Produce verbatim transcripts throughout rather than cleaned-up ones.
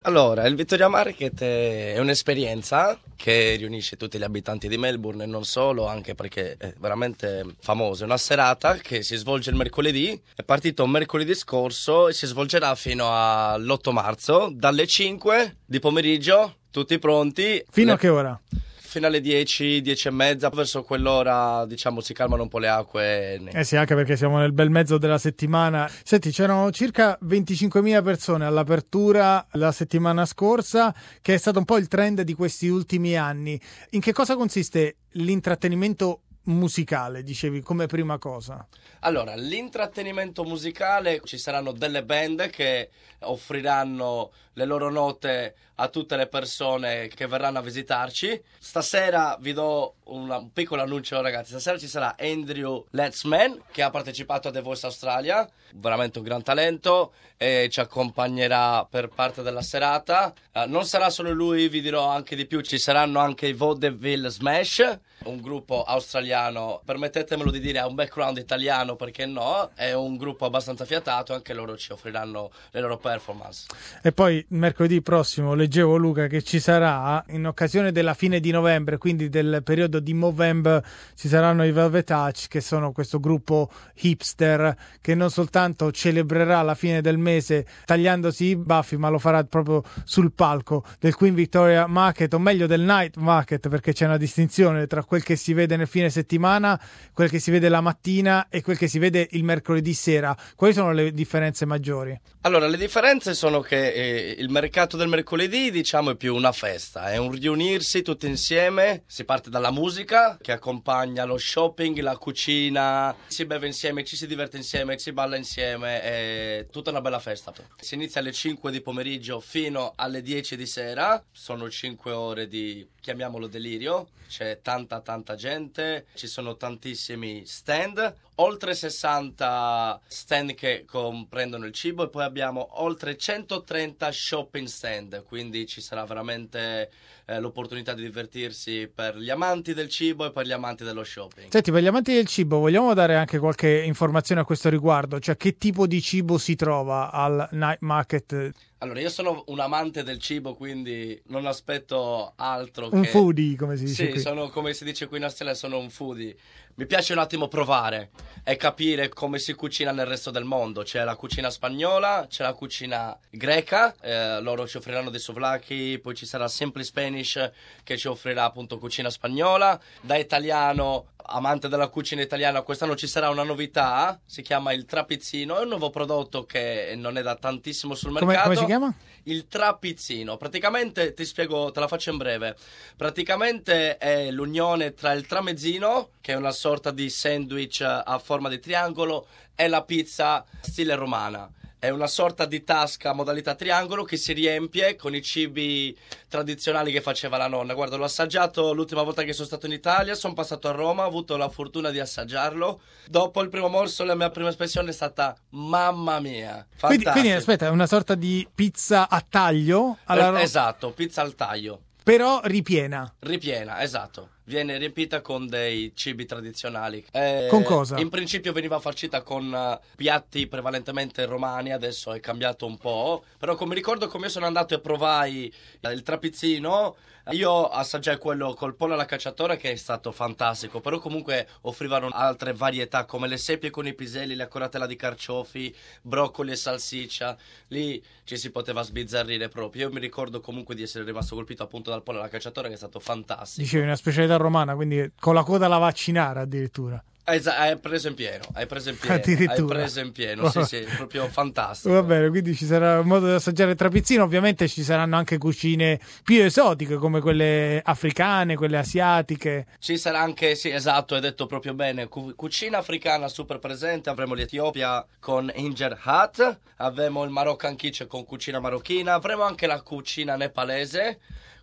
Allora, il Victoria Market è un'esperienza che riunisce tutti gli abitanti di Melbourne e non solo, anche perché è veramente famosa. È una serata che si svolge il mercoledì, è partito mercoledì scorso e si svolgerà fino all'otto marzo, dalle cinque di pomeriggio, tutti pronti. Fino Le... a che ora? Fino alle dieci, dieci e mezza, verso quell'ora diciamo si calmano un po' le acque. Eh sì, anche perché siamo nel bel mezzo della settimana. Senti, c'erano circa venticinquemila persone all'apertura la settimana scorsa, che è stato un po' il trend di questi ultimi anni. In che cosa consiste l'intrattenimento musicale, dicevi, come prima cosa? Allora, l'intrattenimento musicale, ci saranno delle band che offriranno le loro note a tutte le persone che verranno a visitarci. Stasera vi do una, un piccolo annuncio, ragazzi. Stasera ci sarà Andrew Letzman, che ha partecipato a The Voice Australia, veramente un gran talento, e ci accompagnerà per parte della serata. Uh, non sarà solo lui, vi dirò anche di più, ci saranno anche i Vaudeville Smash, un gruppo australiano, permettetemelo di dire, ha un background italiano, perché no, è un gruppo abbastanza fiatato, anche loro ci offriranno le loro performance. E poi mercoledì prossimo leggevo, Luca, che ci sarà, in occasione della fine di novembre, quindi del periodo di Movember, ci saranno i Velvet Touch, che sono questo gruppo hipster che non soltanto celebrerà la fine del mese tagliandosi i baffi, ma lo farà proprio sul palco del Queen Victoria Market, o meglio del Night Market, perché c'è una distinzione tra quel che si vede nel fine settimana, quel che si vede la mattina e quel che si vede il mercoledì sera. Quali sono le differenze maggiori? Allora, le differenze sono che eh, il mercato del mercoledì, diciamo, è più una festa, è un riunirsi tutti insieme. Si parte dalla musica che accompagna lo shopping, la cucina, si beve insieme, ci si diverte insieme, si balla insieme, è tutta una bella festa. Si inizia alle cinque di pomeriggio fino alle dieci di sera, sono cinque ore di, chiamiamolo, delirio. C'è tanta tanta gente, ci sono tantissimi stand, oltre sessanta stand che comprendono il cibo, e poi abbiamo oltre centotrenta shopping stand, quindi ci sarà veramente eh, l'opportunità di divertirsi per gli amanti del cibo e per gli amanti dello shopping. Senti, per gli amanti del cibo vogliamo dare anche qualche informazione a questo riguardo? Cioè, che tipo di cibo si trova al Night Market? Allora, io sono un amante del cibo, quindi non aspetto altro un che... foodie, come si dice Sì, qui. sono, come si dice qui in Australia, sono un foodie. Mi piace un attimo provare e capire come si cucina nel resto del mondo. C'è la cucina spagnola, c'è la cucina greca, eh, loro ci offriranno dei souvlaki, poi ci sarà Simply Spanish che ci offrirà appunto cucina spagnola. Da italiano, amante della cucina italiana, quest'anno ci sarà una novità, si chiama il trapizzino, è un nuovo prodotto che non è da tantissimo sul mercato. Come, come si chiama? Il trapizzino, praticamente, ti spiego, te la faccio in breve. Praticamente è l'unione tra il tramezzino, che è una sorta di sandwich a forma di triangolo, e la pizza stile romana. È una sorta di tasca a modalità triangolo che si riempie con i cibi tradizionali che faceva la nonna. Guarda, l'ho assaggiato l'ultima volta che sono stato in Italia, sono passato a Roma, ho avuto la fortuna di assaggiarlo. Dopo il primo morso la mia prima espressione è stata mamma mia, fantastico. Quindi, quindi aspetta, è una sorta di pizza a taglio? Alla... Eh, esatto, pizza al taglio. Però ripiena. Ripiena, esatto. Viene riempita con dei cibi tradizionali. Eh, con cosa? In principio veniva farcita con uh, piatti prevalentemente romani, adesso è cambiato un po'. Però come ricordo, come io sono andato e provai il trapizzino, io assaggiai quello col pollo alla cacciatore, che è stato fantastico. Però comunque offrivano altre varietà come le seppie con i piselli, la coratella di carciofi, broccoli e salsiccia. Lì ci si poteva sbizzarrire proprio. Io mi ricordo comunque di essere rimasto colpito appunto dal pollo alla cacciatore, che è stato fantastico. Dicevi una specialità romana, quindi con la coda alla vaccinare addirittura. Esatto, hai preso in pieno, hai preso in pieno, hai preso in pieno, sì sì, proprio fantastico. Va bene, quindi ci sarà un modo di assaggiare il trapizzino. Ovviamente ci saranno anche cucine più esotiche come quelle africane, quelle asiatiche. Ci sarà anche, sì esatto, hai detto proprio bene, cu- cucina africana super presente. Avremo l'Etiopia con Injera Hat, avremo il Moroccan Kitchen con cucina marocchina, avremo anche la cucina nepalese.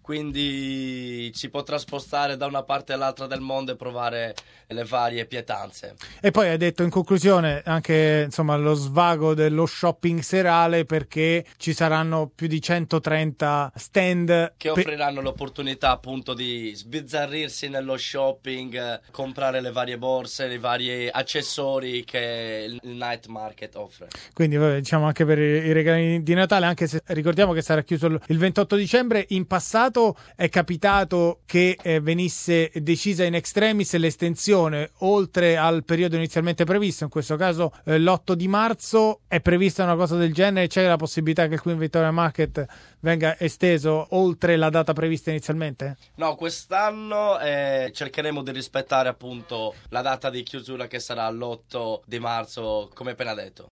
quindi si potrà spostare da una parte all'altra del mondo e provare le varie pietanze. E poi hai detto in conclusione anche insomma lo svago dello shopping serale, perché ci saranno più di centotrenta stand che offriranno pe- l'opportunità appunto di sbizzarrirsi nello shopping, comprare le varie borse, i vari accessori che il night market offre. Quindi diciamo anche per i regali di Natale, anche se ricordiamo che sarà chiuso il ventotto dicembre. In passato è capitato che eh, venisse decisa in extremis l'estensione oltre al periodo inizialmente previsto, in questo caso eh, l'otto di marzo. È prevista una cosa del genere? C'è la possibilità che il Queen Victoria Market venga esteso oltre la data prevista inizialmente? No, quest'anno eh, cercheremo di rispettare appunto la data di chiusura, che sarà l'otto di marzo, come appena detto.